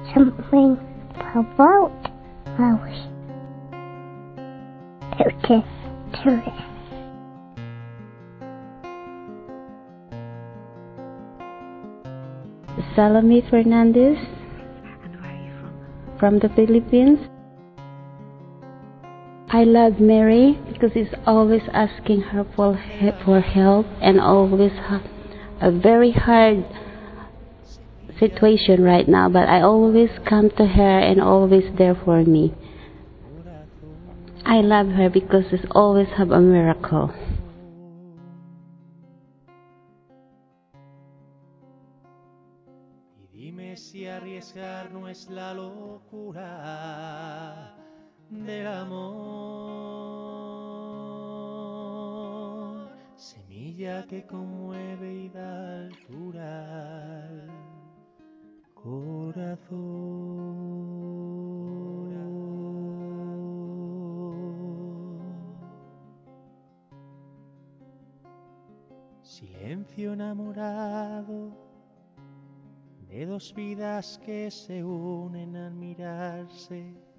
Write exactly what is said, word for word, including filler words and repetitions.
something about flowers to give to it. Salome Fernandez. And where are you from? From the Philippines. I love Mary because he's always asking her for he- for help and always ha- a very hard situation right now, but I always come to her and always there for me. I love her because she's always have a miracle. Dime si arriesgar no es la locura del amor, semilla que conmueve y da altura al corazón. Silencio enamorado de dos vidas que se unen al mirarse